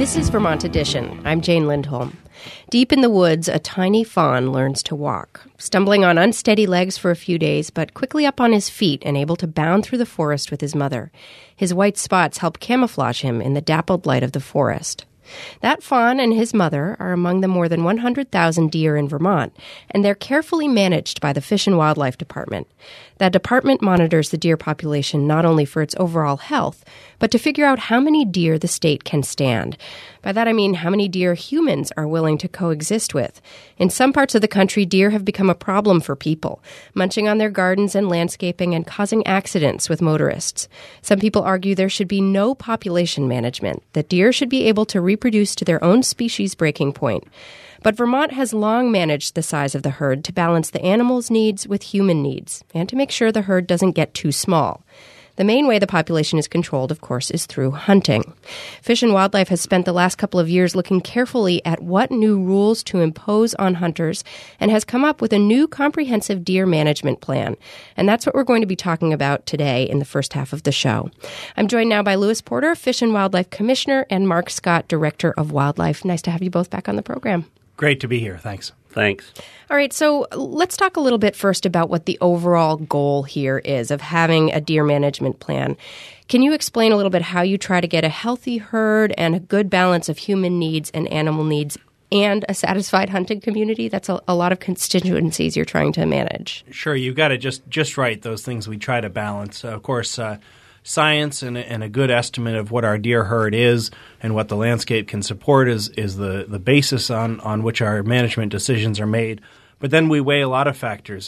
This is Vermont Edition. I'm Jane Lindholm. Deep in the woods, a tiny fawn learns to walk, stumbling on unsteady legs for a few days, but quickly up on his feet and able to bound through the forest with his mother. His white spots help camouflage him in the dappled light of the forest. That fawn and his mother are among the more than 100,000 deer in Vermont, and they're carefully managed by the Fish and Wildlife Department. That department monitors the deer population not only for its overall health, but to figure out how many deer the state can stand. By that I mean how many deer humans are willing to coexist with. In some parts of the country, deer have become a problem for people, munching on their gardens and landscaping and causing accidents with motorists. Some people argue there should be no population management, that deer should be able to reproduce to their own species breaking point. But Vermont has long managed the size of the herd to balance the animals' needs with human needs, and to make sure the herd doesn't get too small. The main way the population is controlled, of course, is through hunting. Fish and Wildlife has spent the last couple of years looking carefully at what new rules to impose on hunters and has come up with a new comprehensive deer management plan. And that's what we're going to be talking about today in the first half of the show. I'm joined now by Lewis Porter, Fish and Wildlife Commissioner, and Mark Scott, Director of Wildlife. Nice to have you both back on the program. Great to be here. Thanks. Thanks. All right, so let's talk a little bit first about what the overall goal here is of having a deer management plan. Can you explain a little bit how you try to get a healthy herd and a good balance of human needs and animal needs and a satisfied hunting community? That's a lot of constituencies you're trying to manage. Sure, you've got to just right those things we try to balance. Of course, science and a good estimate of what our deer herd is and what the landscape can support is the basis on which our management decisions are made. But then we weigh a lot of factors.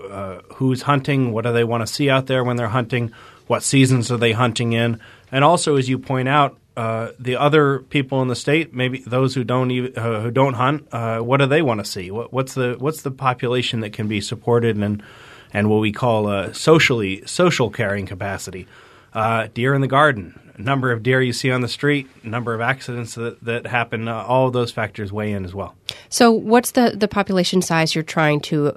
Who's hunting? What do they want to see out there when they're hunting? What seasons are they hunting in? And also, as you point out, the other people in the state, maybe those who don't hunt, what do they want to see? What's the population that can be supported and what we call social carrying capacity? Deer in the garden, number of deer you see on the street, number of accidents that happen, all of those factors weigh in as well. So what's the population size you're trying to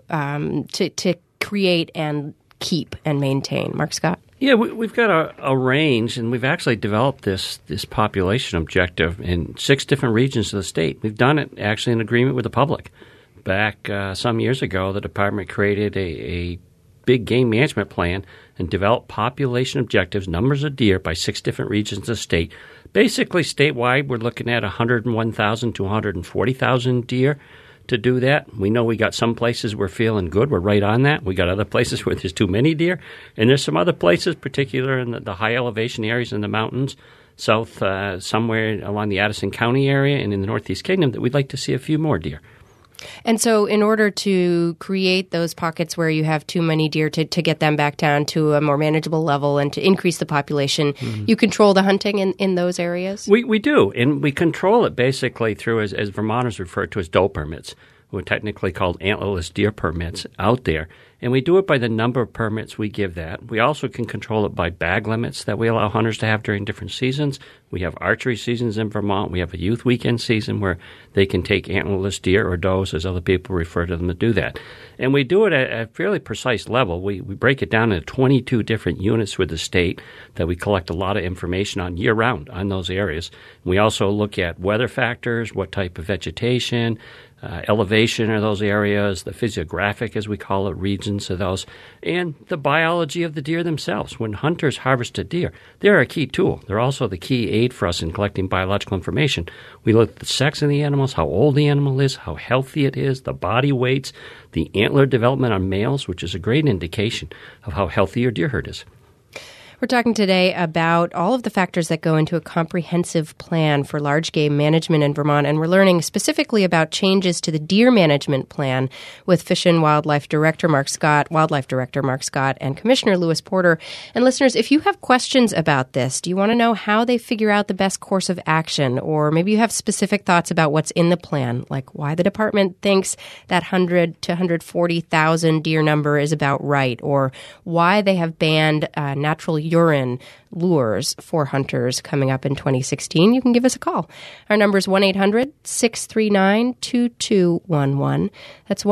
create and keep and maintain? Mark Scott? Yeah, we've got a range, and we've actually developed this population objective in 6 different regions of the state. We've done it actually in agreement with the public. Back some years ago, the department created a big game management plan and developed population objectives, numbers of deer by 6 different regions of the state. Basically, statewide, we're looking at 101,000 to 140,000 deer to do that. We know we got some places we're feeling good. We're right on that. We got other places where there's too many deer. And there's some other places, particularly in the high elevation areas in the mountains, south somewhere along the Addison County area and in the Northeast Kingdom, that we'd like to see a few more deer. And so in order to create those pockets where you have too many deer to get them back down to a more manageable level and to increase the population, you control the hunting in those areas? We do, and we control it basically through, as Vermonters refer to as doe permits, who are technically called antlerless deer permits out there. And we do it by the number of permits we give that. We also can control it by bag limits that we allow hunters to have during different seasons. We have archery seasons in Vermont. We have a youth weekend season where they can take antlerless deer or does, as other people refer to them, to do that. And we do it at a fairly precise level. We break it down into 22 different units with the state that we collect a lot of information on year-round on those areas. We also look at weather factors, what type of vegetation, elevation of those areas, the physiographic, as we call it, regions of those, and the biology of the deer themselves. When hunters harvest a deer, they're a key tool. They're also the key aid for us in collecting biological information. We look at the sex of the animals, how old the animal is, how healthy it is, the body weights, the antler development on males, which is a great indication of how healthy your deer herd is. We're talking today about all of the factors that go into a comprehensive plan for large game management in Vermont, and we're learning specifically about changes to the deer management plan with Fish and Wildlife Director Mark Scott, Wildlife Director Mark Scott, and Commissioner Lewis Porter. And listeners, if you have questions about this, do you want to know how they figure out the best course of action, or maybe you have specific thoughts about what's in the plan, like why the department thinks that 100 to 140,000 deer number is about right, or why they have banned natural urine lures for hunters coming up in 2016, you can give us a call. Our number is 1-800-639-2211. That's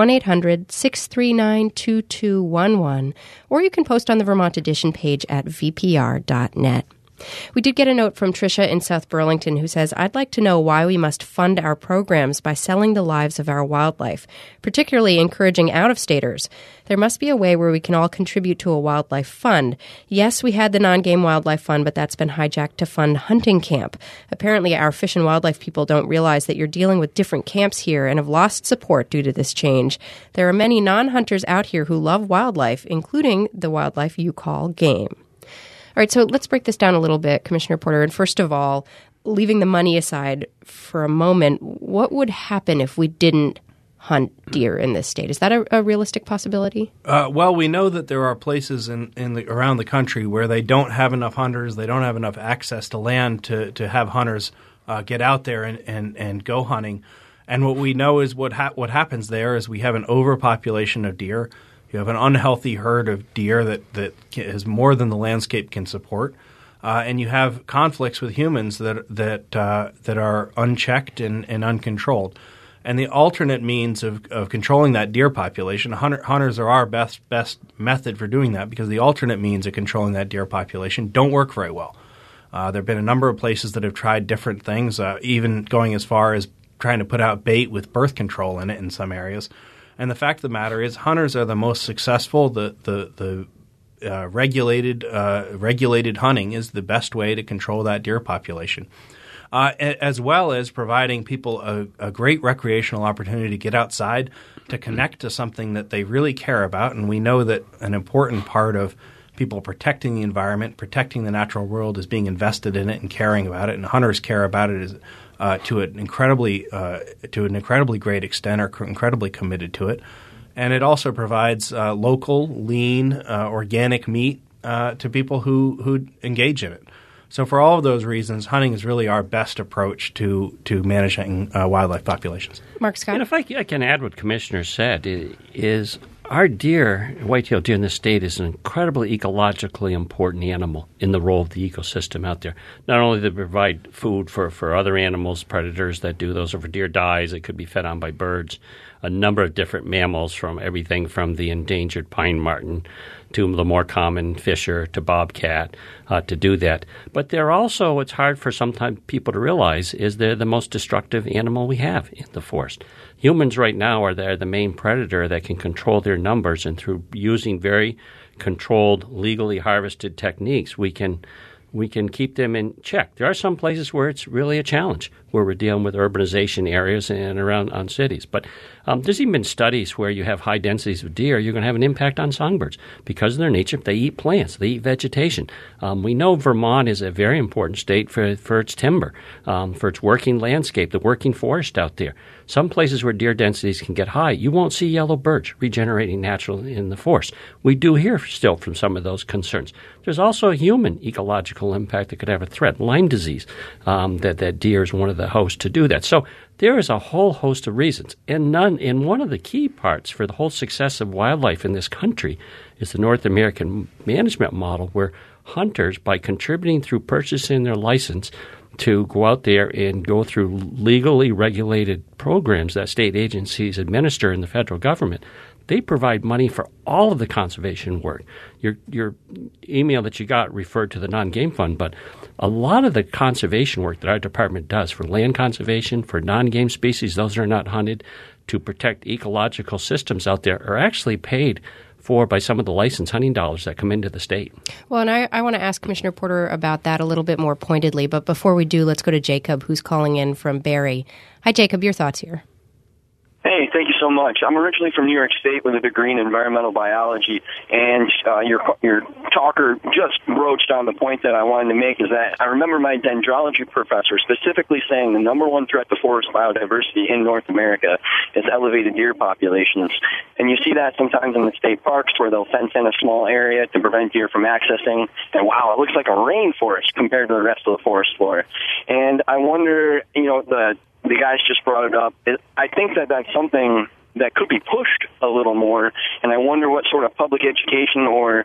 1-800-639-2211. Or you can post on the Vermont Edition page at vpr.net. We did get a note from Tricia in South Burlington who says, I'd like to know why we must fund our programs by selling the lives of our wildlife, particularly encouraging out-of-staters. There must be a way where we can all contribute to a wildlife fund. Yes, we had the non-game wildlife fund, but that's been hijacked to fund hunting camp. Apparently, our fish and wildlife people don't realize that you're dealing with different camps here and have lost support due to this change. There are many non-hunters out here who love wildlife, including the wildlife you call game. All right, so let's break this down a little bit, Commissioner Porter. And first of all, leaving the money aside for a moment, what would happen if we didn't hunt deer in this state? Is that a realistic possibility? Well, we know that there are places around the country where they don't have enough hunters, they don't have enough access to land to have hunters get out there and go hunting. And what we know is what happens there is we have an overpopulation of deer. You have an unhealthy herd of deer that is more than the landscape can support, and you have conflicts with humans that are unchecked and uncontrolled. And the alternate means of controlling that deer population, hunters are our best method for doing that, because the alternate means of controlling that deer population don't work very well. There have been a number of places that have tried different things, even going as far as trying to put out bait with birth control in it in some areas. And the fact of the matter is, hunters are the most successful. The regulated hunting is the best way to control that deer population, as well as providing people a great recreational opportunity to get outside, to connect to something that they really care about. And we know that an important part of people protecting the environment, protecting the natural world, is being invested in it and caring about it. And hunters care about it to an incredibly great extent, are incredibly committed to it. And it also provides local, lean, organic meat to people who engage in it. So for all of those reasons, hunting is really our best approach to managing wildlife populations. Mark Scott? And if I can add what Commissioner said, is our deer, white-tailed deer in the state, is an incredibly ecologically important animal in the role of the ecosystem out there. Not only do they provide food for other animals, predators that do those, or for deer dies that could be fed on by birds, a number of different mammals, from everything from the endangered pine marten to the more common fisher to bobcat, to do that. But they're also, it's hard for sometimes people to realize, is they're the most destructive animal we have in the forest. Humans right now are the main predator that can control their numbers, and through using very controlled, legally harvested techniques, we can keep them in check. There are some places where it's really a challenge, where we're dealing with urbanization areas and around on cities. But there's even been studies where you have high densities of deer, you're going to have an impact on songbirds. Because of their nature, they eat plants, they eat vegetation. We know Vermont is a very important state for its timber, for its working landscape, the working forest out there. Some places where deer densities can get high, you won't see yellow birch regenerating naturally in the forest. We do hear still from some of those concerns. There's also a human ecological impact that could have a threat, Lyme disease, that deer is one of the hosts to do that. So there is a whole host of reasons. And one of the key parts for the whole success of wildlife in this country is the North American management model, where hunters, by contributing through purchasing their license to go out there and go through legally regulated programs that state agencies administer in the federal government, they provide money for all of the conservation work. Your email that you got referred to the non-game fund, but a lot of the conservation work that our department does for land conservation, for non-game species, those that are not hunted, to protect ecological systems out there, are actually paid for by some of the license hunting dollars that come into the state. Well, and I want to ask Commissioner Porter about that a little bit more pointedly, but before we do, let's go to Jacob, who's calling in from Barrie. Hi, Jacob. Your thoughts here. Hey, thank you so much. I'm originally from New York State with a degree in environmental biology, and your talker just broached on the point that I wanted to make, is that I remember my dendrology professor specifically saying the number one threat to forest biodiversity in North America is elevated deer populations. And you see that sometimes in the state parks, where they'll fence in a small area to prevent deer from accessing, and wow, it looks like a rainforest compared to the rest of the forest floor. And I wonder, the guys just brought it up. I think that that's something that could be pushed a little more, and I wonder what sort of public education or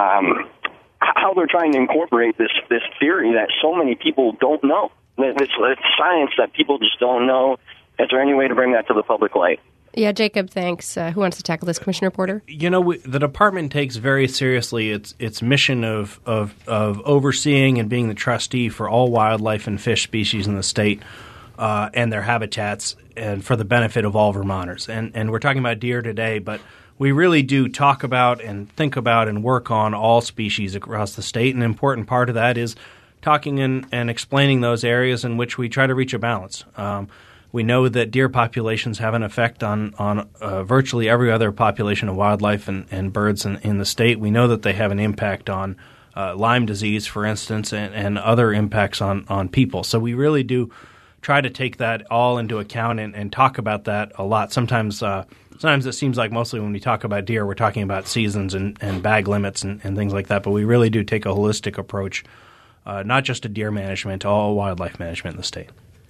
how they're trying to incorporate this theory that so many people don't know. It's science that people just don't know. Is there any way to bring that to the public light? Yeah, Jacob, thanks. Who wants to tackle this, Commissioner Porter? The department takes very seriously its mission of overseeing and being the trustee for all wildlife and fish species in the state and their habitats, and for the benefit of all Vermonters. And we're talking about deer today, but we really do talk about and think about and work on all species across the state. An important part of that is talking and explaining those areas in which we try to reach a balance. We know that deer populations have an effect on virtually every other population of wildlife and birds in the state. We know that they have an impact on Lyme disease, for instance, and other impacts on people. So we really do try to take that all into account and talk about that a lot. Sometimes it seems like mostly when we talk about deer, we're talking about seasons and bag limits and things like that. But we really do take a holistic approach, not just to deer management, to all wildlife management in the state.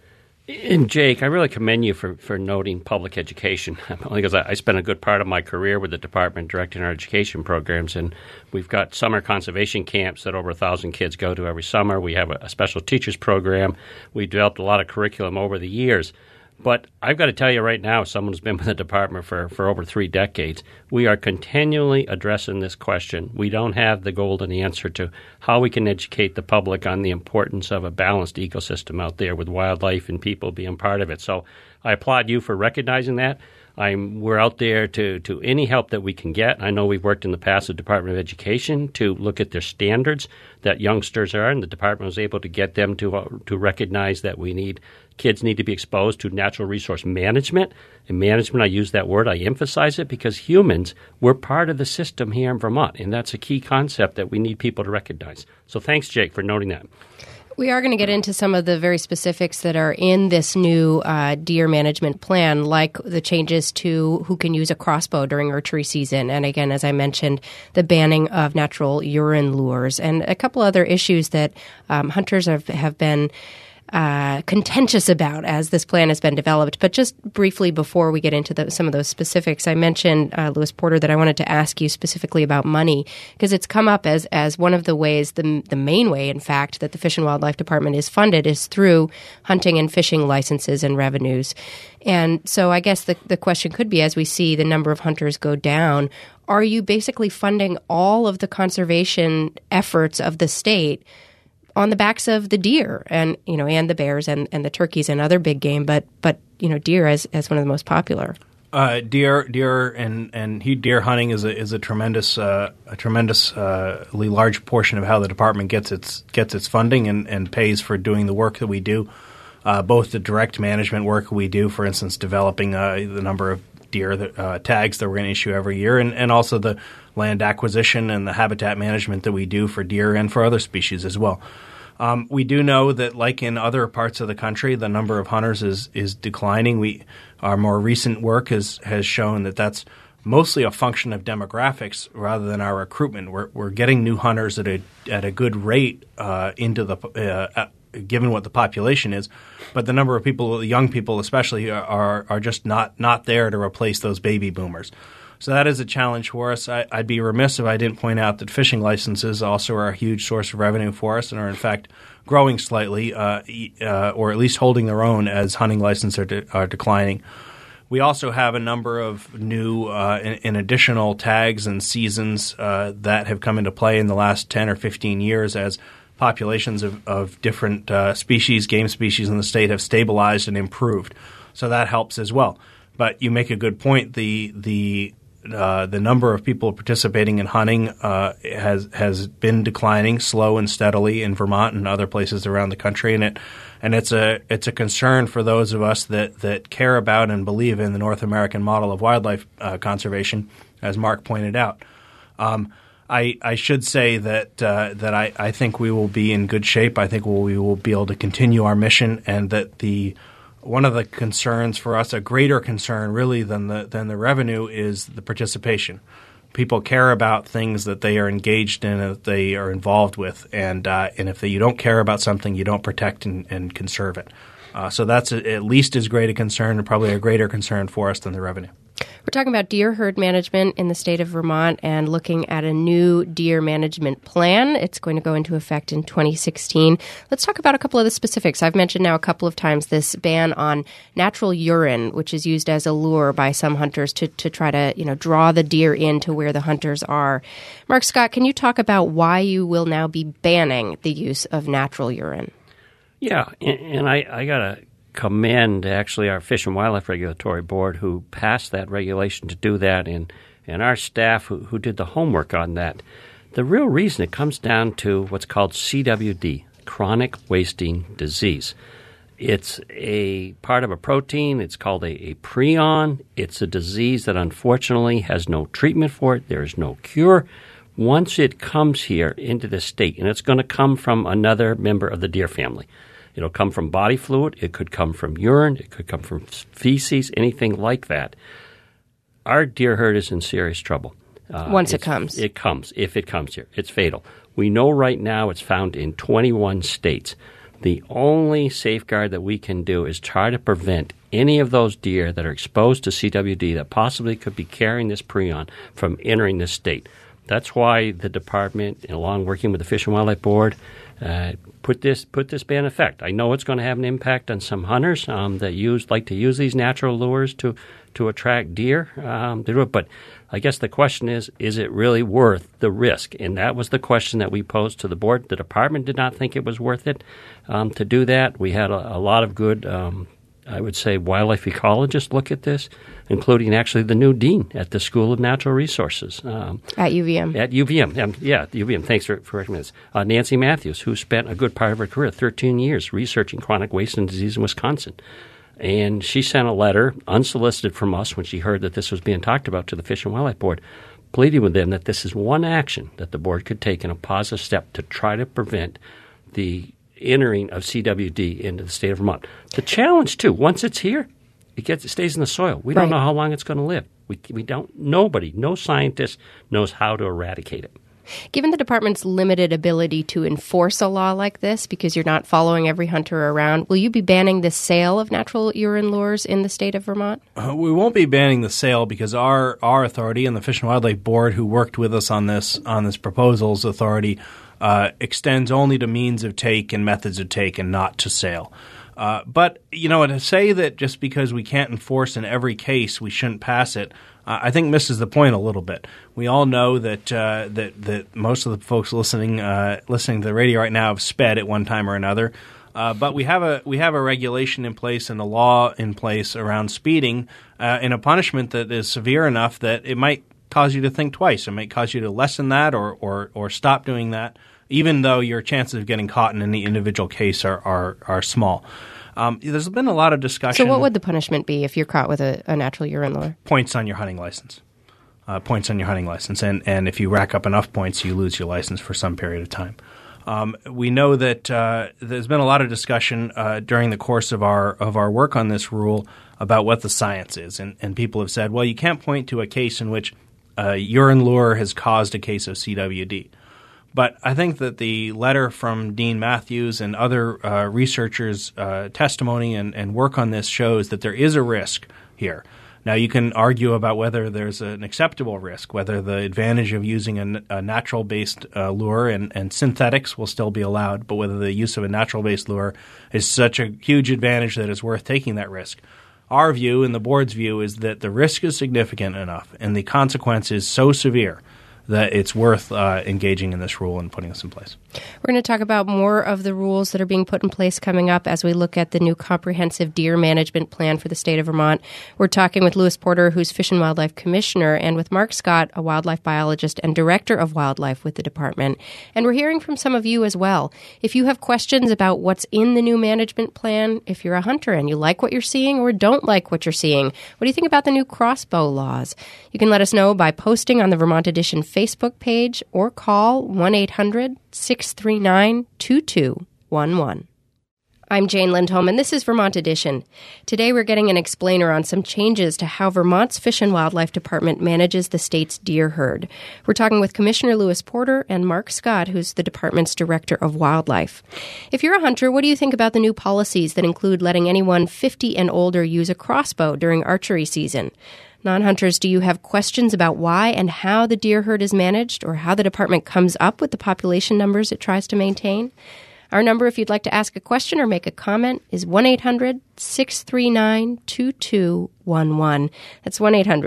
And Jake, I really commend you for noting public education, because I spent a good part of my career with the department directing our education programs, and we've got summer conservation camps that over 1,000 kids go to every summer. We have a special teachers program. We developed a lot of curriculum over the years. But I've got to tell you right now, someone who's been with the department for over 3 decades, we are continually addressing this question. We don't have the golden answer to how we can educate the public on the importance of a balanced ecosystem out there with wildlife and people being part of it. So I applaud you for recognizing that. We're out there to any help that we can get. I know we've worked in the past with the Department of Education to look at their standards that youngsters are, and the department was able to get them to recognize that kids need to be exposed to natural resource management. And management, I use that word, I emphasize it because humans, we're part of the system here in Vermont, and that's a key concept that we need people to recognize. So thanks, Jake, for noting that. We are going to get into some of the very specifics that are in this new deer management plan, like the changes to who can use a crossbow during archery season. And again, as I mentioned, the banning of natural urine lures and a couple other issues that hunters have been contentious about as this plan has been developed. But just briefly before we get into some of those specifics, I mentioned, Lewis Porter, that I wanted to ask you specifically about money, because it's come up as one of the ways, the main way, in fact, that the Fish and Wildlife Department is funded is through hunting and fishing licenses and revenues. And so I guess the question could be, as we see the number of hunters go down, are you basically funding all of the conservation efforts of the state on the backs of the deer and the bears and the turkeys and other big game, but deer as one of the most popular? Deer and deer hunting is a tremendously large portion of how the department gets its funding and pays for doing the work that we do. Both the direct management work we do, for instance, developing the number of deer tags that we're going to issue every year, and also the land acquisition and the habitat management that we do for deer and for other species as well. We do know that, like in other parts of the country, the number of hunters is declining. Our more recent work has shown that that's mostly a function of demographics rather than our recruitment. We're getting new hunters at a good rate into the given what the population is, but the number of people, young people especially, are just not there to replace those baby boomers. So that is a challenge for us. I'd be remiss if I didn't point out that fishing licenses also are a huge source of revenue for us and are in fact growing slightly, or at least holding their own as hunting licenses are declining. We also have a number of new and additional tags and seasons that have come into play in the last 10 or 15 years as populations of different species, game species in the state have stabilized and improved. So that helps as well. But you make a good point. The number of people participating in hunting has been declining slow and steadily in Vermont and other places around the country, and it's a concern for those of us that care about and believe in the North American model of wildlife conservation, as Mark pointed out. I should say that I think we will be in good shape. I think we will be able to continue our mission, and that one of the concerns for us, a greater concern really than the revenue, is the participation. People care about things that they are engaged in and that they are involved with, and if you don't care about something, you don't protect and conserve it. So that's at least as great a concern, and probably a greater concern for us than the revenue. We're talking about deer herd management in the state of Vermont and looking at a new deer management plan. It's going to go into effect in 2016. Let's talk about a couple of the specifics. I've mentioned now a couple of times this ban on natural urine, which is used as a lure by some hunters to try to, draw the deer into where the hunters are. Mark Scott, can you talk about why you will now be banning the use of natural urine? Yeah, and I got to commend actually our Fish and Wildlife Regulatory Board who passed that regulation to do that, and our staff who did the homework on that. The real reason it comes down to what's called CWD, chronic wasting disease. It's a part of a protein. It's called a prion. It's a disease that unfortunately has no treatment for it. There is no cure. Once it comes here into the state, and it's going to come from another member of the deer family. It'll come from body fluid. It could come from urine. It could come from feces, anything like that. Our deer herd is in serious trouble. Once it comes. It comes. If it comes here, it's fatal. We know right now it's found in 21 states. The only safeguard that we can do is try to prevent any of those deer that are exposed to CWD that possibly could be carrying this prion from entering this state. That's why the department, along working with the Fish and Wildlife Board, put this ban in effect. I know it's going to have an impact on some hunters that like to use these natural lures to attract deer. But I guess the question is it really worth the risk? And that was the question that we posed to the board. The department did not think it was worth it to do that. We had a lot of good, I would say, wildlife ecologists look at this, including actually the new dean at the School of Natural Resources. At UVM. At UVM. UVM. Thanks for recommending this. Nancy Matthews, who spent a good part of her career, 13 years, researching chronic wasting disease in Wisconsin. And she sent a letter, unsolicited from us, when she heard that this was being talked about to the Fish and Wildlife Board, pleading with them that this is one action that the board could take in a positive step to try to prevent the entering of CWD into the state of Vermont. The challenge, too, once it's here, it stays in the soil. We don't know how long it's going to live. We don't. Nobody, no scientist knows how to eradicate it. Given the department's limited ability to enforce a law like this, because you're not following every hunter around, will you be banning the sale of natural urine lures in the state of Vermont? We won't be banning the sale because our authority and the Fish and Wildlife Board, who worked with us on this proposal's authority, extends only to means of take and methods of take and not to sale. But, to say that just because we can't enforce in every case we shouldn't pass it, I think misses the point a little bit. We all know that that most of the folks listening to the radio right now have sped at one time or another. But we have a regulation in place and a law in place around speeding and a punishment that is severe enough that it might cause you to think twice. It might cause you to lessen that or stop doing that, even though your chances of getting caught in any individual case are small. There's been a lot of discussion. So what would the punishment be if you're caught with a natural urine lure? Points on your hunting license. And if you rack up enough points, you lose your license for some period of time. We know that there's been a lot of discussion during the course of our work on this rule about what the science is. And people have said, well, you can't point to a case in which a urine lure has caused a case of CWD. But I think that the letter from Dean Matthews and other researchers' testimony and work on this shows that there is a risk here. Now, you can argue about whether there's an acceptable risk, whether the advantage of using a natural-based lure and synthetics will still be allowed, but whether the use of a natural-based lure is such a huge advantage that it's worth taking that risk. Our view and the board's view is that the risk is significant enough and the consequence is so severe that it's worth engaging in this rule and putting this in place. We're going to talk about more of the rules that are being put in place coming up as we look at the new comprehensive deer management plan for the state of Vermont. We're talking with Lewis Porter, who's Fish and Wildlife Commissioner, and with Mark Scott, a wildlife biologist and Director of Wildlife with the department. And we're hearing from some of you as well. If you have questions about what's in the new management plan, if you're a hunter and you like what you're seeing or don't like what you're seeing, what do you think about the new crossbow laws? You can let us know by posting on the Vermont Edition Facebook page or call 1-800-639-2211. I'm Jane Lindholm, and this is Vermont Edition. Today we're getting an explainer on some changes to how Vermont's Fish and Wildlife Department manages the state's deer herd. We're talking with Commissioner Lewis Porter and Mark Scott, who's the department's Director of Wildlife. If you're a hunter, what do you think about the new policies that include letting anyone 50 and older use a crossbow during archery season? Non-hunters, do you have questions about why and how the deer herd is managed or how the department comes up with the population numbers it tries to maintain? Our number, if you'd like to ask a question or make a comment, is 1-800-639-2211. That's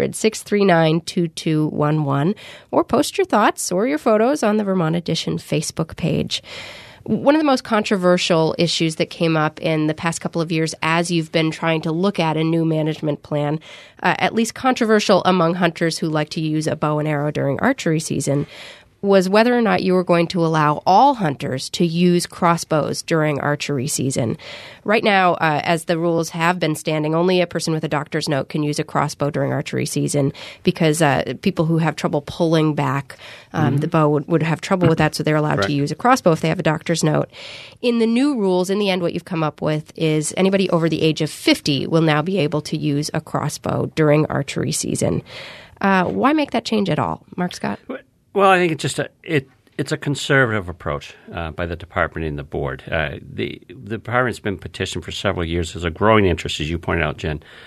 1-800-639-2211. Or post your thoughts or your photos on the Vermont Edition Facebook page. One of the most controversial issues that came up in the past couple of years as you've been trying to look at a new management plan, at least controversial among hunters who like to use a bow and arrow during archery season, was whether or not you were going to allow all hunters to use crossbows during archery season. Right now, as the rules have been standing, only a person with a doctor's note can use a crossbow during archery season because people who have trouble pulling back the bow would have trouble with that, so they're allowed to use a crossbow if they have a doctor's note. In the new rules, in the end, what you've come up with is anybody over the age of 50 will now be able to use a crossbow during archery season. Why make that change at all? Mark Scott? Well, I think it's just it's a conservative approach by the department and the board. The department's been petitioned for several years. There's a growing interest, as you pointed out,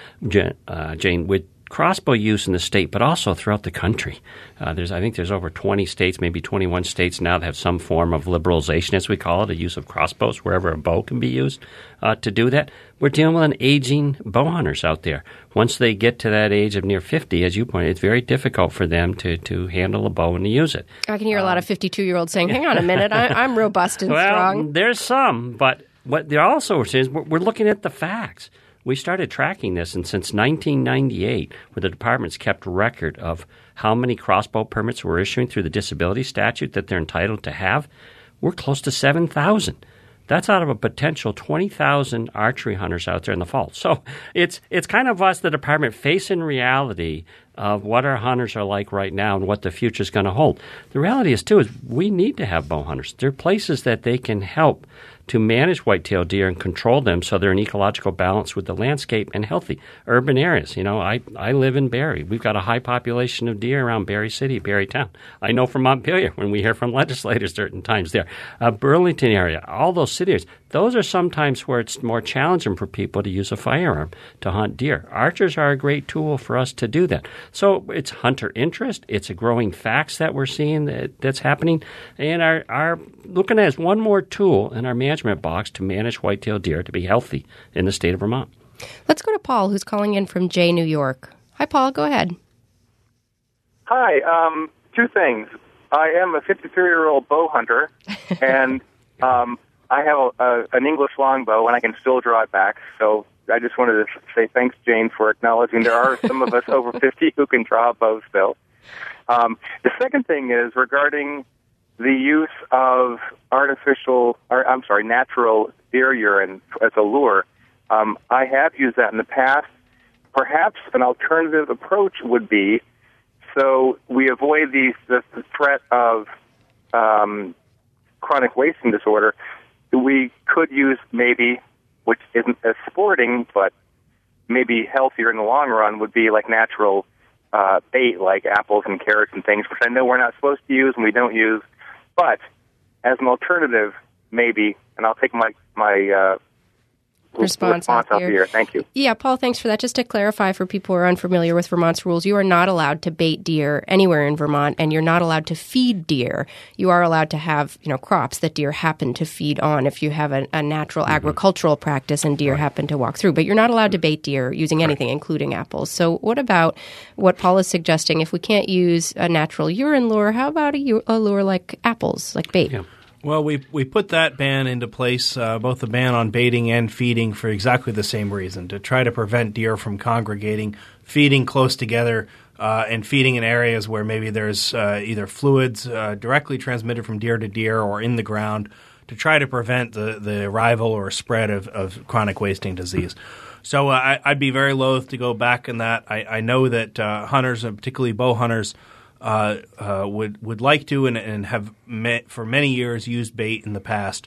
Jane, with crossbow use in the state, but also throughout the country. I think there's over 20 states, maybe 21 states now that have some form of liberalization, as we call it, a use of crossbows wherever a bow can be used to do that. We're dealing with an aging bow hunters out there. Once they get to that age of near 50, as you pointed, it's very difficult for them to handle a bow and to use it. I can hear a lot of 52-year-olds saying, hang on a minute, I'm robust and strong. There's some, but what they're also saying is we're looking at the facts. We started tracking this, and since 1998, where the department's kept record of how many crossbow permits we're issuing through the disability statute that they're entitled to have, we're close to 7,000. That's out of a potential 20,000 archery hunters out there in the fall. So it's kind of us, the department, facing reality of what our hunters are like right now and what the future is going to hold. The reality is, too, is we need to have bow hunters. There are places that they can help to manage white-tailed deer and control them so they're in ecological balance with the landscape and healthy. Urban areas, I live in Barrie. We've got a high population of deer around Barrie City, Barrie Town. I know from Montpelier when we hear from legislators certain times there. Burlington area, all those cities, those are sometimes where it's more challenging for people to use a firearm to hunt deer. Archers are a great tool for us to do that. So it's hunter interest. It's a growing facts that we're seeing that's happening. And our looking at it as one more tool in our management box to manage white-tailed deer to be healthy in the state of Vermont. Let's go to Paul, who's calling in from Jay, New York. Hi, Paul. Go ahead. Hi. Two things. I am a 53-year-old bow hunter, and I have an English longbow, and I can still draw it back. So I just wanted to say thanks, Jane, for acknowledging there are some of us over 50 who can draw a bow still. The second thing is regarding the use of natural deer urine as a lure. I have used that in the past. Perhaps an alternative approach would be, so we avoid the threat of chronic wasting disorder, we could use maybe, which isn't as sporting, but maybe healthier in the long run, would be like natural bait, like apples and carrots and things, which I know we're not supposed to use and we don't use. But as an alternative, maybe, and I'll take my response out here. Thank you. Yeah, Paul, thanks for that. Just to clarify for people who are unfamiliar with Vermont's rules, you are not allowed to bait deer anywhere in Vermont, and you're not allowed to feed deer. You are allowed to have, crops that deer happen to feed on if you have a natural agricultural practice and deer happen to walk through. But you're not allowed to bait deer using anything, including apples. So what about what Paul is suggesting? If we can't use a natural urine lure, how about a lure like apples, like bait? Yeah. Well, we put that ban into place, both the ban on baiting and feeding, for exactly the same reason, to try to prevent deer from congregating, feeding close together, and feeding in areas where maybe there's either fluids directly transmitted from deer to deer or in the ground, to try to prevent the arrival or spread of chronic wasting disease. So I'd be very loath to go back in that. I know that hunters, and particularly bow hunters, would like to and have for many years used bait in the past.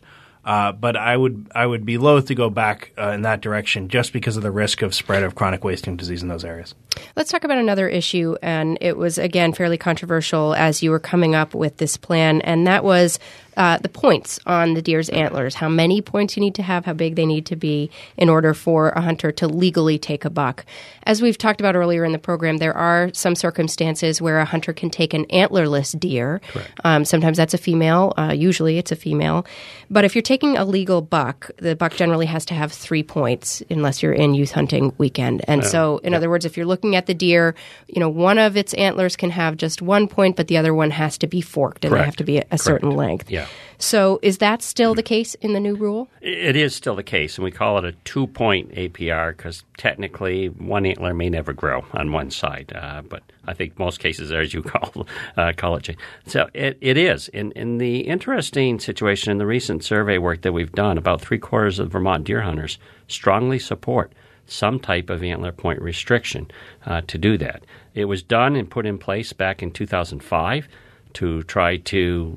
But I would be loath to go back in that direction just because of the risk of spread of chronic wasting disease in those areas. Let's talk about another issue, and it was, again, fairly controversial as you were coming up with this plan, and that was the points on the deer's antlers, how many points you need to have, how big they need to be in order for a hunter to legally take a buck. As we've talked about earlier in the program, there are some circumstances where a hunter can take an antlerless deer. Sometimes that's a female. Usually it's a female. But if you're taking a legal buck, the buck generally has to have 3 points unless you're in youth hunting weekend. And so, in other words, if you're looking at the deer, one of its antlers can have just 1 point, but the other one has to be forked, and they have to be a certain length. Yeah. So is that still the case in the new rule? It is still the case, and we call it a 2-point APR because technically one antler may never grow on one side, but I think most cases are as you call it, Jay. So it is. In the interesting situation in the recent survey work that we've done, about 3/4 of Vermont deer hunters strongly support some type of antler point restriction to do that. It was done and put in place back in 2005 to try to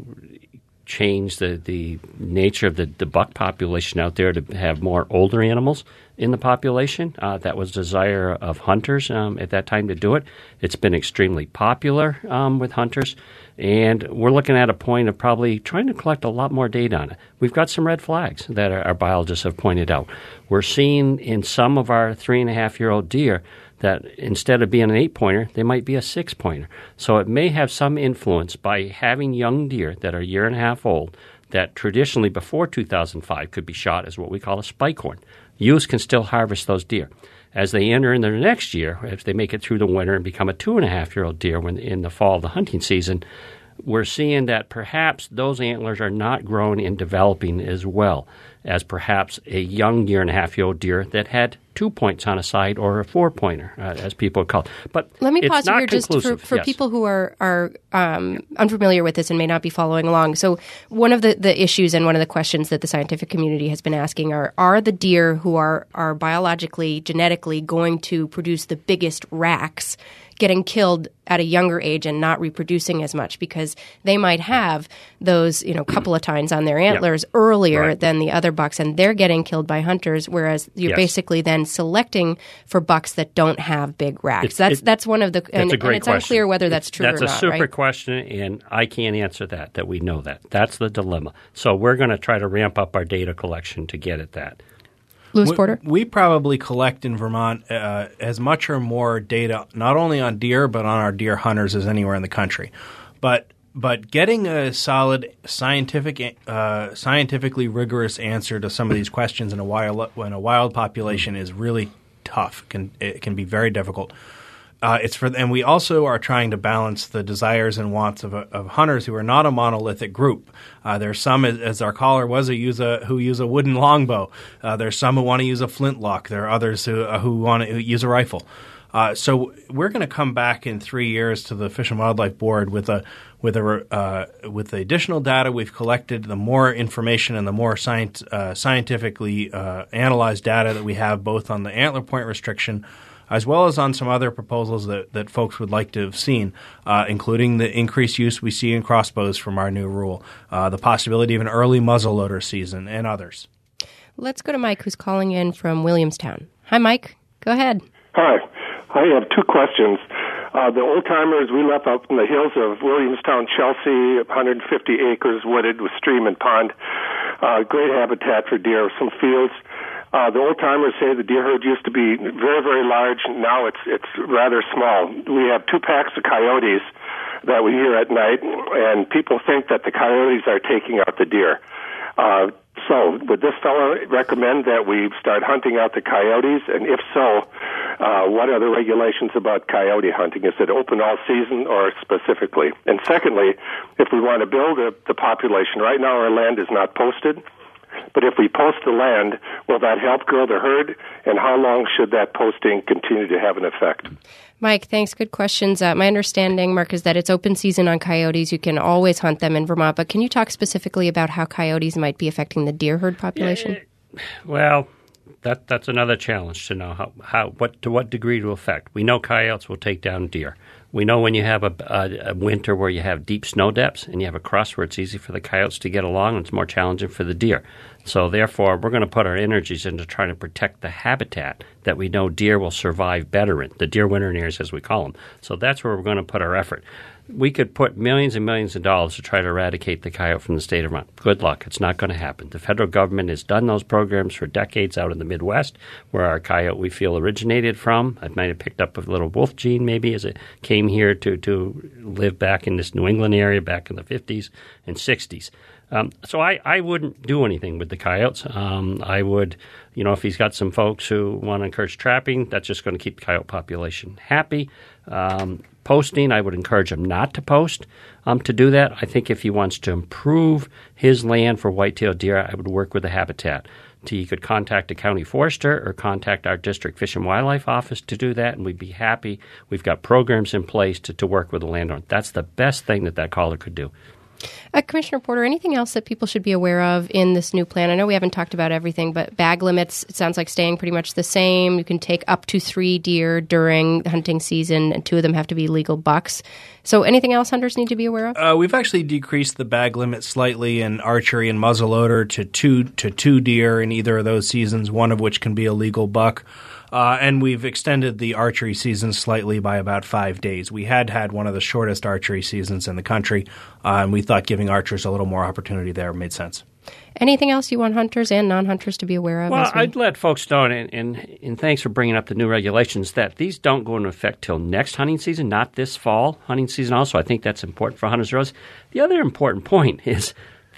change the nature of the buck population out there to have more older animals in the population. That was desire of hunters at that time to do it. It's been extremely popular with hunters, and we're looking at a point of probably trying to collect a lot more data on it. We've got some red flags that our biologists have pointed out. We're seeing in some of our 3.5-year-old deer that instead of being an 8-pointer, they might be a 6-pointer. So it may have some influence by having young deer that are a year and a half old that traditionally before 2005 could be shot as what we call a spike horn. Youths can still harvest those deer. As they enter in the next year, if they make it through the winter and become a 2.5-year-old deer when in the fall of the hunting season, we're seeing that perhaps those antlers are not growing and developing as well as perhaps a young year-and-a-half-year-old deer that had 2 points on a side or a 4-pointer, as people call it. But let me pause here just for people who are unfamiliar with this and may not be following along. So one of the issues and one of the questions that the scientific community has been asking are the deer who are biologically, genetically going to produce the biggest racks getting killed at a younger age and not reproducing as much because they might have those, couple of tines on their antlers earlier than the other bucks, and they're getting killed by hunters, whereas you're basically then selecting for bucks that don't have big racks. That's one of the and it's unclear whether that's true or not. That's a super question, and I can't answer that we know that. That's the dilemma. So we're going to try to ramp up our data collection to get at that. Lewis Porter? We probably collect in Vermont as much or more data, not only on deer, but on our deer hunters as anywhere in the country. But getting a solid scientifically rigorous answer to some of these questions in a wild population is really tough. It can be very difficult. And we also are trying to balance the desires and wants of hunters who are not a monolithic group. There's some, as our caller was, who use a wooden longbow. There's some who want to use a flintlock. There are others who want to use a rifle. So we're going to come back in 3 years to the Fish and Wildlife Board with the additional data we've collected, the more information and the more scientifically analyzed data that we have, both on the antler point restriction as well as on some other proposals that folks would like to have seen, including the increased use we see in crossbows from our new rule, the possibility of an early muzzleloader season, and others. Let's go to Mike, who's calling in from Williamstown. Hi, Mike. Go ahead. Hi. I have 2 questions. The old-timers we left up in the hills of Williamstown, Chelsea, 150 acres wooded with stream and pond, great habitat for deer, some fields. The old-timers say the deer herd used to be very, very large. Now it's rather small. We have 2 packs of coyotes that we hear at night, and people think that the coyotes are taking out the deer. So would this fellow recommend that we start hunting out the coyotes? And if so, what are the regulations about coyote hunting? Is it open all season or specifically? And secondly, if we want to build the population, right now our land is not posted. But if we post the land, will that help grow the herd? And how long should that posting continue to have an effect? Mike, thanks. Good questions. My understanding, Mark, is that it's open season on coyotes. You can always hunt them in Vermont. But can you talk specifically about how coyotes might be affecting the deer herd population? Well, that's another challenge to know to what degree to affect. We know coyotes will take down deer. We know when you have a winter where you have deep snow depths and you have a crust where it's easy for the coyotes to get along and it's more challenging for the deer. So therefore, we're going to put our energies into trying to protect the habitat that we know deer will survive better in, the deer wintering areas as we call them. So that's where we're going to put our effort. We could put millions and millions of dollars to try to eradicate the coyote from the state of Vermont. Good luck. It's not going to happen. The federal government has done those programs for decades out in the Midwest, where our coyote, we feel, originated from. I might have picked up a little wolf gene maybe as it came here to live back in this New England area back in the 50s and 60s. So I wouldn't do anything with the coyotes. I would, if he's got some folks who want to encourage trapping, that's just going to keep the coyote population happy. Posting, I would encourage him not to post to do that. I think if he wants to improve his land for white-tailed deer, I would work with the habitat. He could contact a county forester or contact our district fish and wildlife office to do that, and we'd be happy. We've got programs in place to work with the landowner. That's the best thing that caller could do. Commissioner Porter, anything else that people should be aware of in this new plan? I know we haven't talked about everything, but bag limits, it sounds like staying pretty much the same. You can take up to 3 deer during the hunting season, and 2 of them have to be legal bucks. So anything else hunters need to be aware of? We've actually decreased the bag limit slightly in archery and muzzleloader to two deer in either of those seasons, one of which can be a legal buck. And we've extended the archery season slightly by about 5 days. We had one of the shortest archery seasons in the country, and we thought giving archers a little more opportunity there made sense. Anything else you want hunters and non-hunters to be aware of? Well, I'd let folks know, and thanks for bringing up the new regulations, that these don't go into effect till next hunting season, not this fall hunting season also. I think that's important for hunters. The other important point is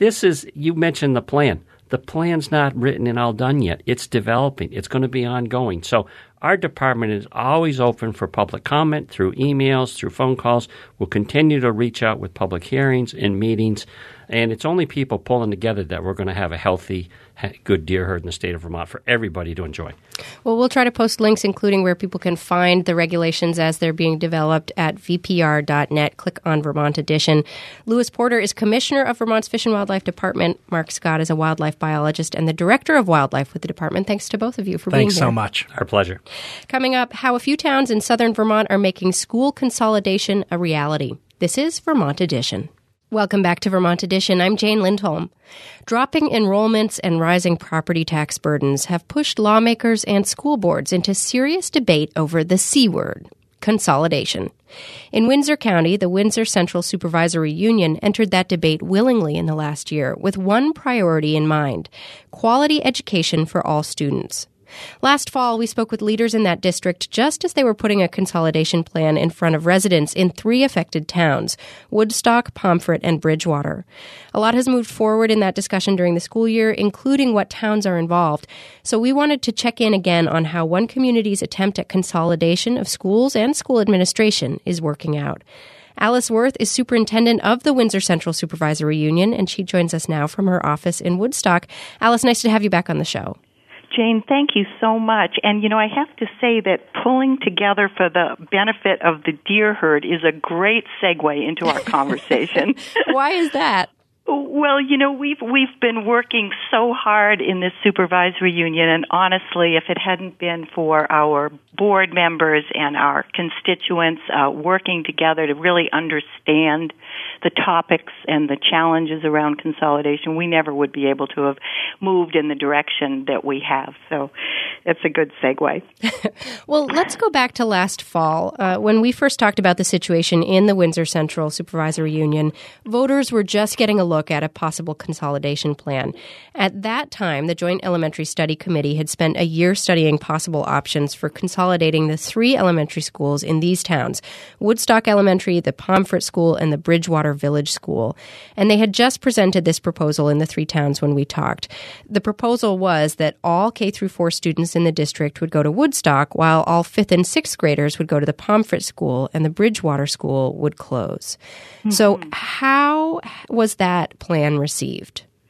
you mentioned the plan. The plan's not written and all done yet. It's developing. It's going to be ongoing. So our department is always open for public comment through emails, through phone calls. We'll continue to reach out with public hearings and meetings. And it's only people pulling together that we're going to have a healthy, good deer herd in the state of Vermont for everybody to enjoy. Well, we'll try to post links, including where people can find the regulations as they're being developed at vpr.net. Click on Vermont Edition. Louis Porter is Commissioner of Vermont's Fish and Wildlife Department. Mark Scott is a wildlife biologist and the Director of Wildlife with the department. Thanks to both of you for being here. Thanks so much. Our pleasure. Coming up, how a few towns in southern Vermont are making school consolidation a reality. This is Vermont Edition. Welcome back to Vermont Edition. I'm Jane Lindholm. Dropping enrollments and rising property tax burdens have pushed lawmakers and school boards into serious debate over the C word, consolidation. In Windsor County, the Windsor Central Supervisory Union entered that debate willingly in the last year with one priority in mind: quality education for all students. Last fall, we spoke with leaders in that district just as they were putting a consolidation plan in front of residents in 3 affected towns: Woodstock, Pomfret, and Bridgewater. A lot has moved forward in that discussion during the school year, including what towns are involved. So we wanted to check in again on how one community's attempt at consolidation of schools and school administration is working out. Alice Worth is superintendent of the Windsor Central Supervisory Union, and she joins us now from her office in Woodstock. Alice, nice to have you back on the show. Jane, thank you so much. And, I have to say that pulling together for the benefit of the deer herd is a great segue into our conversation. Why is that? Well, we've been working so hard in this supervisory union, and honestly, if it hadn't been for our board members and our constituents working together to really understand the topics and the challenges around consolidation, we never would be able to have moved in the direction that we have. So it's a good segue. Well, let's go back to last fall. When we first talked about the situation in the Windsor Central Supervisory Union, voters were just getting a look at a possible consolidation plan. At that time, the Joint Elementary Study Committee had spent a year studying possible options for consolidating the 3 elementary schools in these towns: Woodstock Elementary, the Pomfret School, and the Bridgewater Village School. And they had just presented this proposal in the 3 towns when we talked. The proposal was that all K-4 students in the district would go to Woodstock, while all 5th and 6th graders would go to the Pomfret School, and the Bridgewater School would close. Mm-hmm. So how was that plan received?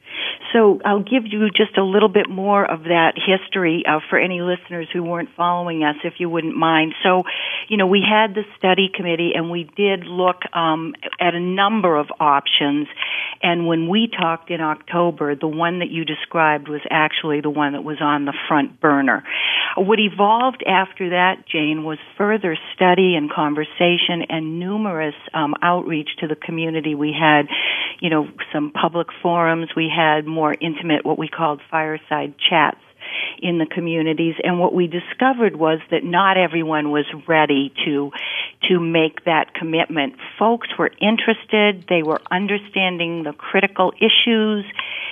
So I'll give you just a little bit more of that history for any listeners who weren't following us, if you wouldn't mind. So, we had the study committee, and we did look at a number of options. And when we talked in October, the one that you described was actually the one that was on the front burner. What evolved after that, Jane, was further study and conversation and numerous outreach to the community. We had, some public forums. We had more intimate, what we called fireside chats in the communities, and what we discovered was that not everyone was ready to make that commitment. Folks were interested, they were understanding the critical issues.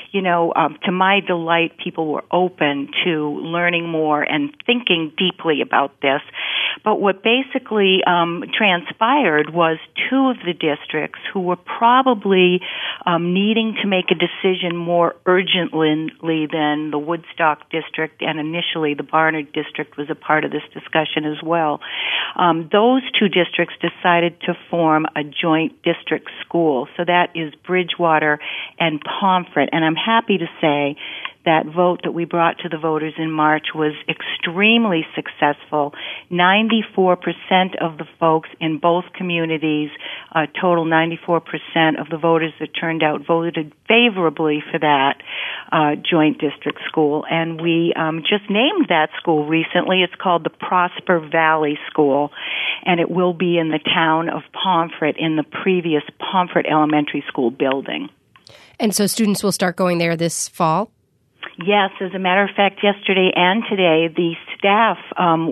To my delight, people were open to learning more and thinking deeply about this. But what basically transpired was two of the districts who were probably needing to make a decision more urgently than the Woodstock district, and initially the Barnard district was a part of this discussion as well. Those two districts decided to form a joint district school. So that is Bridgewater and Pomfret. And I'm happy to say that vote that we brought to the voters in March was extremely successful. 94% of the folks in both communities, total 94% of the voters that turned out voted favorably for that joint district school. And we just named that school recently. It's called the Prosper Valley School, and it will be in the town of Pomfret in the previous Pomfret Elementary School building. And so students will start going there this fall? Yes, as a matter of fact, yesterday and today, the staff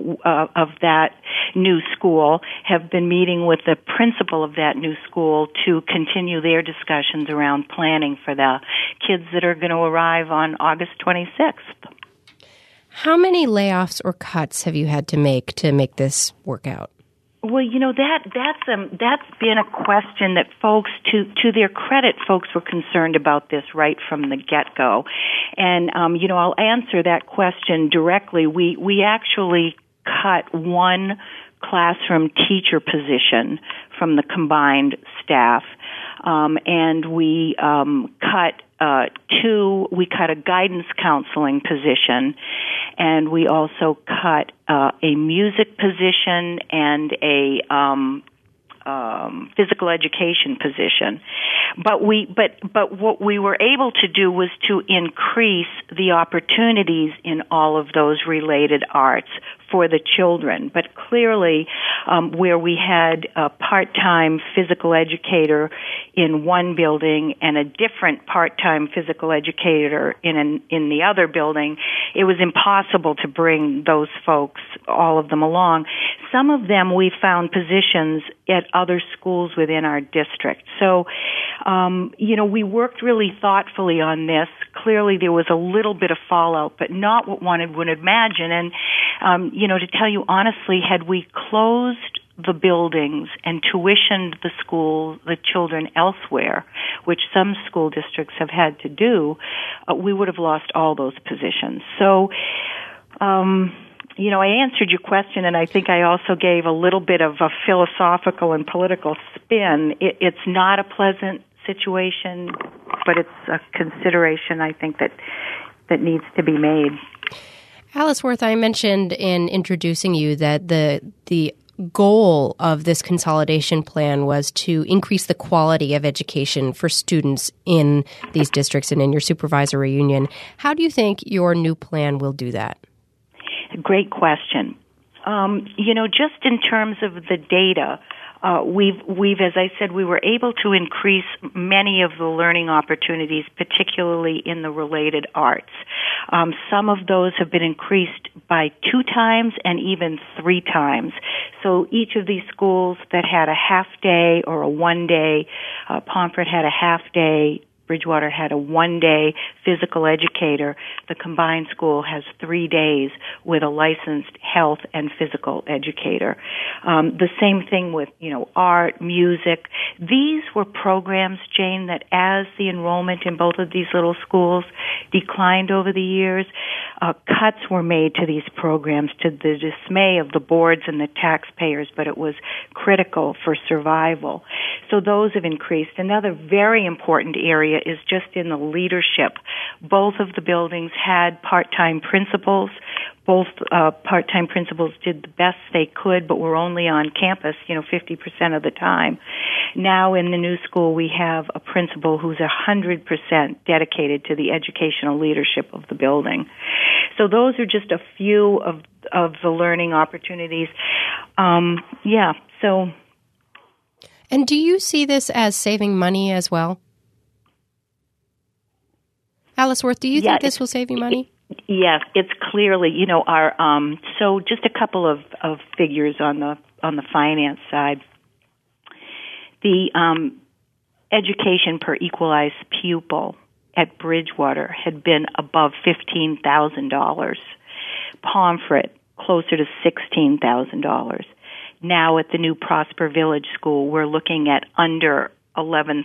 of that new school have been meeting with the principal of that new school to continue their discussions around planning for the kids that are going to arrive on August 26th. How many layoffs or cuts have you had to make this work out? Well, that's been a question that folks, to their credit, folks were concerned about this right from the get-go. And, I'll answer that question directly. We actually cut one classroom teacher position from the combined staff, and we cut a guidance counseling position, and we also cut a music position and a physical education position. But what we were able to do was to increase the opportunities in all of those related arts for the children. But clearly, where we had a part-time physical educator in one building and a different part-time physical educator in the other building, it was impossible to bring those folks, all of them, along. Some of them we found positions at other schools within our district. So, we worked really thoughtfully on this. Clearly, there was a little bit of fallout, but not what one would imagine. And, to tell you honestly, had we closed the buildings and tuitioned the children elsewhere, which some school districts have had to do, we would have lost all those positions. So, I answered your question, and I think I also gave a little bit of a philosophical and political spin. It's not a pleasant situation, but it's a consideration, I think, that needs to be made. Alice Worth, I mentioned in introducing you that the goal of this consolidation plan was to increase the quality of education for students in these districts and in your supervisory union. How do you think your new plan will do that? Great question. Just in terms of the data, we've, as I said, we were able to increase many of the learning opportunities, particularly in the related arts. Some of those have been increased by 2 times and even 3 times. So each of these schools that had a half day or a 1 day, Pomfret had a half day, Bridgewater had a 1-day physical educator. The combined school has 3 days with a licensed health and physical educator. The same thing with, art, music. These were programs, Jane, that as the enrollment in both of these little schools declined over the years, cuts were made to these programs to the dismay of the boards and the taxpayers, but it was critical for survival. So those have increased. Another very important area is just in the leadership. Both of the buildings had part-time principals. Both part-time principals did the best they could, but were only on campus, 50% of the time. Now in the new school, we have a principal who's 100% dedicated to the educational leadership of the building. So those are just a few of the learning opportunities. So. And do you see this as saving money as well? Alice Worth, do you think this will save you money? Yes, it's clearly, our, so just a couple of figures on the finance side. The education per equalized pupil at Bridgewater had been above $15,000. Pomfret, closer to $16,000. Now at the new Prosper Village School, we're looking at under $11,000,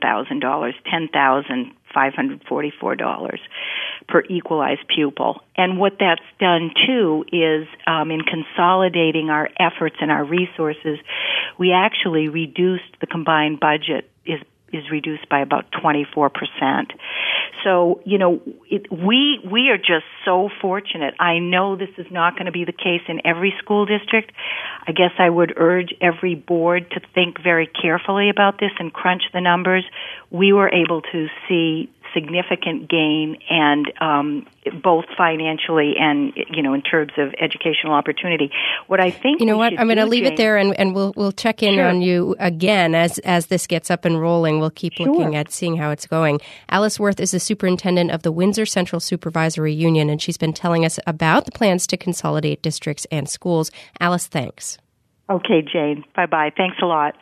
$10,544 per equalized pupil. And what that's done, too, is in consolidating our efforts and our resources, we actually reduced the combined budget is reduced by about 24%. So, we are just so fortunate. I know this is not going to be the case in every school district. I guess I would urge every board to think very carefully about this and crunch the numbers. We were able to see significant gain, and both financially and in terms of educational opportunity. What I think I'm going to leave it there, and we'll check in on you again as this gets up and rolling. We'll keep looking at seeing how it's going. Alice Worth is the superintendent of the Windsor Central Supervisory Union, and she's been telling us about the plans to consolidate districts and schools. Alice, thanks. Okay, Jane. Bye-bye. Thanks a lot.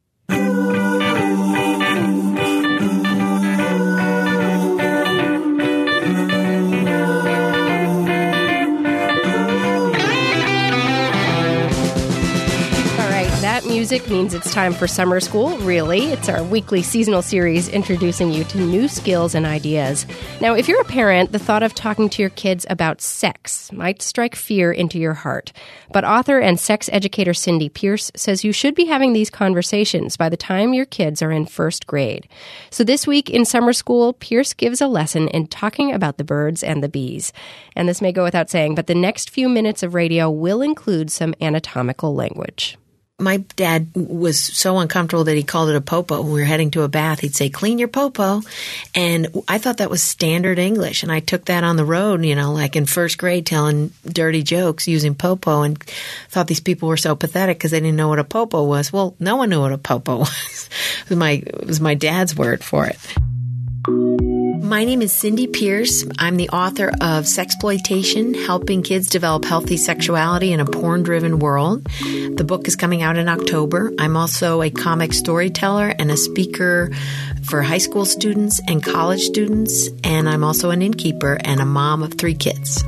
Music means it's time for summer school, really. It's our weekly seasonal series introducing you to new skills and ideas. Now, if you're a parent, the thought of talking to your kids about sex might strike fear into your heart. But author and sex educator Cindy Pierce says you should be having these conversations by the time your kids are in first grade. So this week in summer school, Pierce gives a lesson in talking about the birds and the bees. And this may go without saying, but the next few minutes of radio will include some anatomical language. My dad was so uncomfortable that he called it a popo. When we were heading to a bath, he'd say, "Clean your popo." And I thought that was standard English. And I took that on the road, like in first grade, telling dirty jokes using popo, and thought these people were so pathetic because they didn't know what a popo was. Well, no one knew what a popo was. It was my dad's word for it. My name is Cindy Pierce. I'm the author of Sexploitation, Helping Kids Develop Healthy Sexuality in a Porn-Driven World. The book is coming out in October. I'm also a comic storyteller and a speaker for high school students and college students, and I'm also an innkeeper and a mom of 3 kids.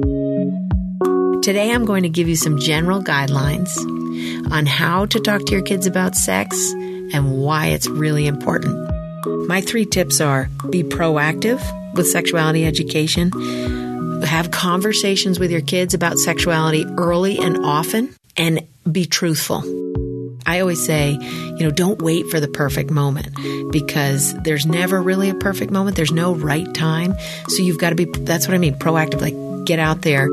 Today I'm going to give you some general guidelines on how to talk to your kids about sex and why it's really important. My 3 tips are: be proactive with sexuality education, have conversations with your kids about sexuality early and often, and be truthful. I always say, don't wait for the perfect moment, because there's never really a perfect moment. There's no right time. So you've got to be, that's what I mean, proactive, like get out there.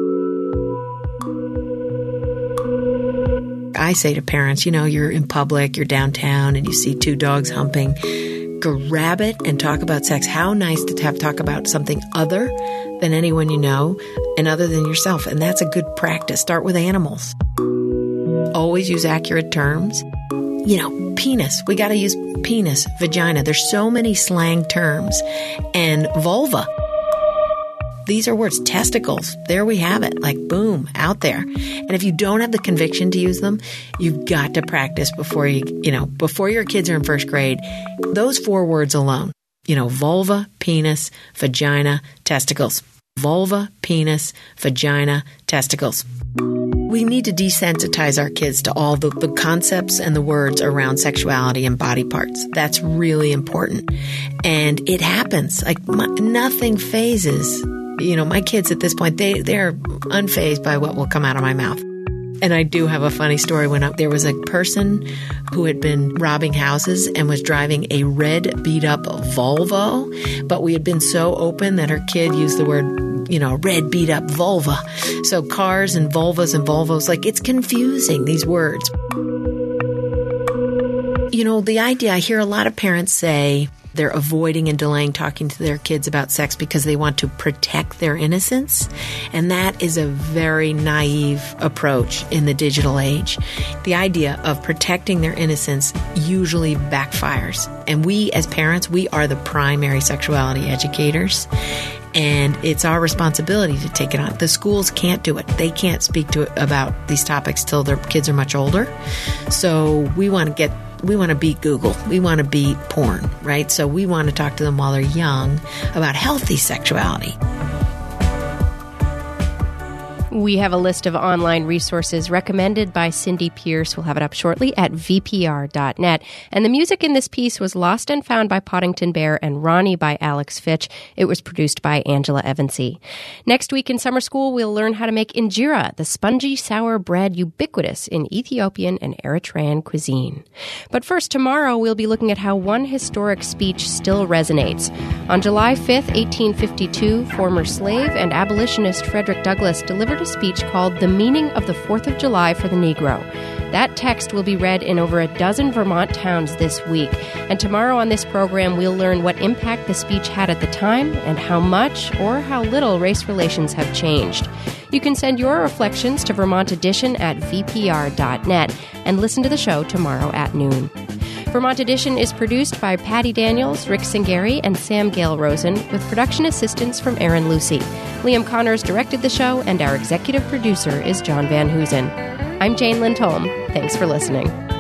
I say to parents, you're in public, you're downtown, and you see 2 dogs humping. Grab it and talk about sex. How nice to talk about something other than anyone you know and other than yourself. And that's a good practice. Start with animals. Always use accurate terms. Penis. We got to use penis, vagina. There's so many slang terms. And vulva. These are words. Testicles. There we have it. Like, boom, out there. And if you don't have the conviction to use them, you've got to practice before your kids are in first grade. Those 4 words alone. Vulva, penis, vagina, testicles. Vulva, penis, vagina, testicles. We need to desensitize our kids to all the concepts and the words around sexuality and body parts. That's really important. And it happens. Like, nothing phases My kids at this point, they're unfazed by what will come out of my mouth. And I do have a funny story. When there was a person who had been robbing houses and was driving a red beat-up Volvo, but we had been so open that her kid used the word, red beat-up vulva. So cars and Volvos, like it's confusing, these words. The idea, I hear a lot of parents say they're avoiding and delaying talking to their kids about sex because they want to protect their innocence. And that is a very naive approach in the digital age. The idea of protecting their innocence usually backfires. And we, as parents, we are the primary sexuality educators. And it's our responsibility to take it on. The schools can't do it. They can't speak about these topics till their kids are much older. So we want to beat Google. We want to beat porn, right? So we want to talk to them while they're young about healthy sexuality. We have a list of online resources recommended by Cindy Pierce. We'll have it up shortly at vpr.net. And the music in this piece was Lost and Found by Poddington Bear and Ronnie by Alex Fitch. It was produced by Angela Evansy. Next week in summer school, we'll learn how to make injera, the spongy sour bread ubiquitous in Ethiopian and Eritrean cuisine. But first, tomorrow, we'll be looking at how one historic speech still resonates. On July 5th, 1852, former slave and abolitionist Frederick Douglass delivered a speech called The Meaning of the 4th of July for the Negro. That text will be read in over a dozen Vermont towns this week. And tomorrow on this program, we'll learn what impact the speech had at the time and how much or how little race relations have changed. You can send your reflections to Vermont Edition at vpr.net and listen to the show tomorrow at noon. Vermont Edition is produced by Patty Daniels, Rick Singari, and Sam Gale Rosen, with production assistance from Aaron Lucy. Liam Connors directed the show, and our executive producer is John Van Hoosen. I'm Jane Lindholm. Thanks for listening.